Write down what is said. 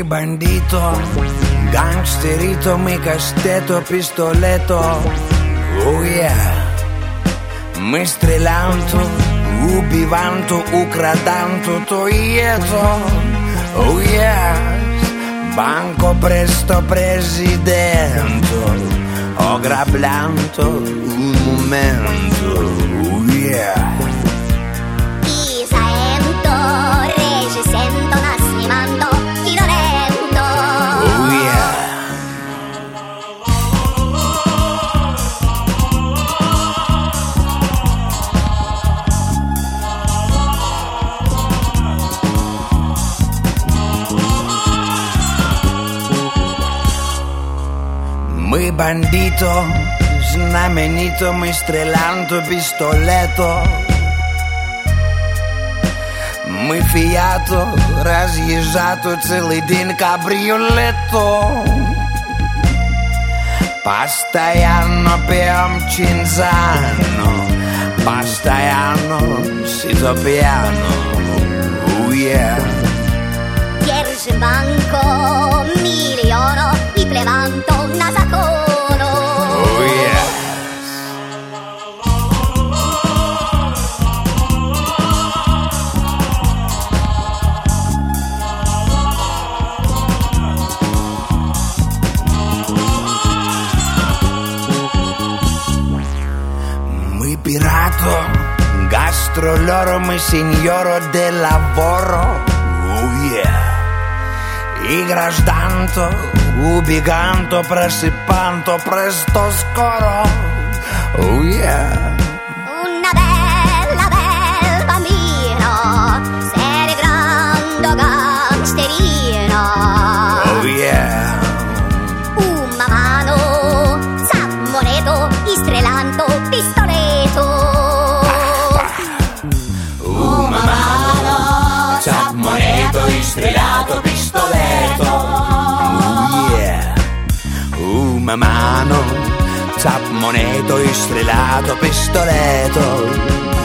Muy bandito, gangsterito, mi casteto, pistoleto. Oh yeah. Mi strellanto, ubivanto, ukradanto, toieto. Oh yes. Banco presto presidente. Ho grablanto un momento. Oh yeah. I sento, regi sento, nascimento, Fiorento. Oh yeah. Мы bandito, знаменито, мы стрелянто, пистолето. Мы фиато, разъезжато, целый день кабриолето. Постоянно пьем чинзано, постоянно сито пьяно. Oh yeah. Держим банco, miliono, i plevanto, nasacono. Oh yes. Мы пирато, гастролеро, мы сеньоро del lavoro. Oh yeah. И гражданто, убеганто, просыпанто, presto scoro. Oh yeah. Una bella, bel bambino, sei grande gangsterino. Oh yeah. Una mano, moneto, istrelanto, pistoleto. Una mano, chap moneto, istrellato, pistoleto. Oh yeah. Una mano, chap moneto, istrellato, pistoleto.